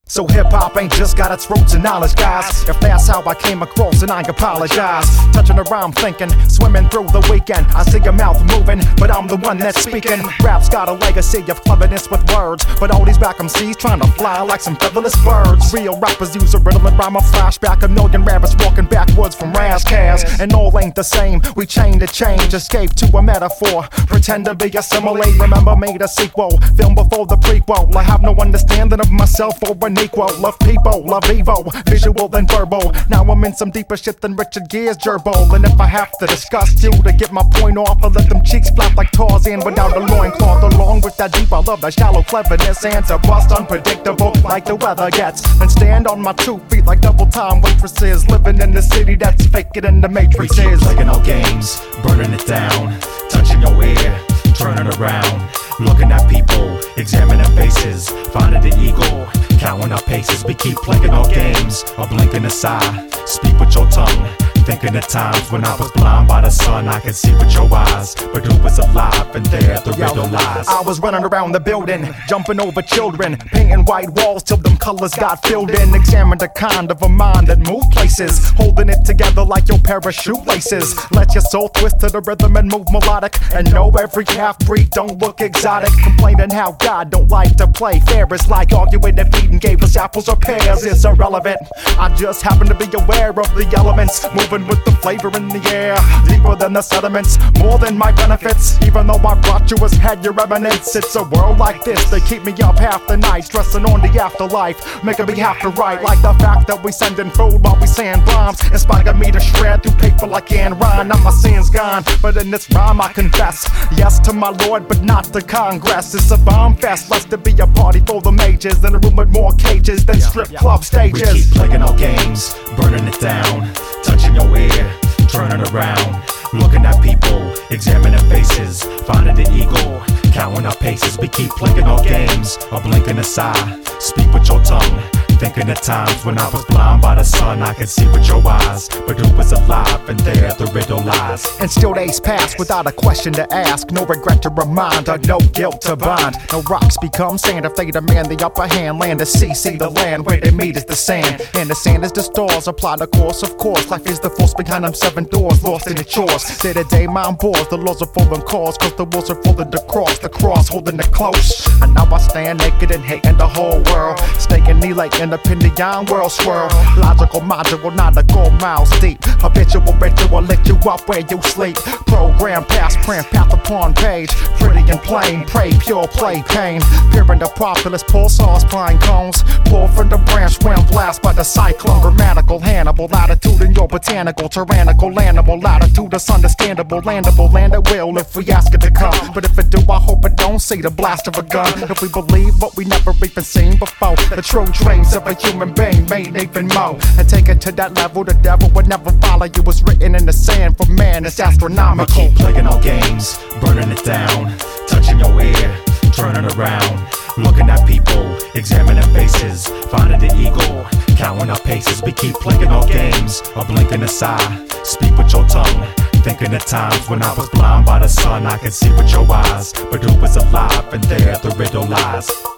So hip-hop ain't just got its roots in knowledge, guys. If that's how I came across, then I apologize. Touching the rhyme, thinking, swimming through the weekend. I see your mouth moving, but I'm the one that's speaking. Rap's got a legacy of cleverness with words, but all these back MCs trying to fly like some featherless birds. Real rappers use a rhythm and rhyme, a flashback. A million rabbits walking backwards from Razzcast. And all ain't the same, we chain to change. Escape to a metaphor, pretend to be assimilate. Remember, made a sequel, film before the prequel. I have no understanding of myself or an equal. Love people, love Evo, visual and verbal. Now I'm in some deeper shit than Richard Gere's gerbil. And if I have to discuss you to get my point off, I let them cheeks flap like Tarzan without a loincloth. Along with that deep, I love that shallow cleverness. And to bust unpredictable like the weather gets. And stand on my 2 feet like double-time waitresses. Living in the city that's faker than the Matrix is. We keep playing our games, burning it down. Touching your ear, turning around. Looking at people, examining faces. Finding the eagle, counting our paces. We keep playing our games, a blink in the eye. Speak with your tongue. Thinking of times when I was blind by the sun, I could see with your eyes, but who was alive and there the riddle lies. I was running around the building, jumping over children, painting white walls till them colors got filled in. Examined a kind of a mind that moved places, holding it together like your pair of shoelaces. Let your soul twist to the rhythm and move melodic, and know every half-breed don't look exotic. Complaining how God don't like to play fair is like arguing if Eden gave us apples or pears. It's irrelevant, I just happen to be aware of the elements, moving with the flavor in the air, deeper than the sediments, more than my benefits. Even though I brought you as had your eminence, it's a world like this they keep me up half the night, stressing on the afterlife, making me have to write. Like the fact that we sending food while we saying rhymes, inspiring me to shred through paper like Anne Ryan. Now my sin's gone, but in this rhyme I confess yes to my Lord, but not to Congress. It's a bomb fest, less to be a party for the majors, in a room with more cages than strip club stages. We keep playing our games, burning it down. Touching your ear, turning around. Looking at people, examining faces. Finding the eagle, counting our paces. We keep playing our games, a blink in the eye. Speak with your tongue. Thinking of times when I was blind by the sun, I could see with your eyes, but who was alive and there the riddle lies. And still days pass without a question to ask, no regret to remind, or no guilt to bind. No rocks become sand if they demand the upper hand. Land to sea, see the land where they meet is the sand, and the sand is the stars. Apply the course, of course. Life is the force behind them 7 doors, lost in the chores. Day to day, mind bores. The laws are full of cause, cause the walls are full of the cross holding it close. And now I stand naked and hating the whole world, staking knee like in the Pindian world swirl. Logical module, not a go miles deep. Habitual ritual, lick you up where you sleep. Program, past, print, path upon page. Pretty and plain, pray, pure play, pain. Peering the populace, pulsars, pine cones. Pull from the branch, wind blast by the cyclone. Grammatical, Hannibal, latitude in your botanical. Tyrannical animal, latitude is understandable. Landable, land at will if we ask it to come. But if it do, I hope it don't see the blast of a gun. If we believe what we never even seen before, the true dreams of a human being made even more. And take it to that level, the devil would never follow you. It's written in the sand, for man it's astronomical. We keep playing our games, burning it down. Touching your ear, turning around. Looking at people, examining faces. Finding the eagle, counting our paces. We keep playing our games, a blink in the eye. Speak with your tongue. Thinking of times when I was blind by the sun, I could see with your eyes, but who was alive and there the riddle lies.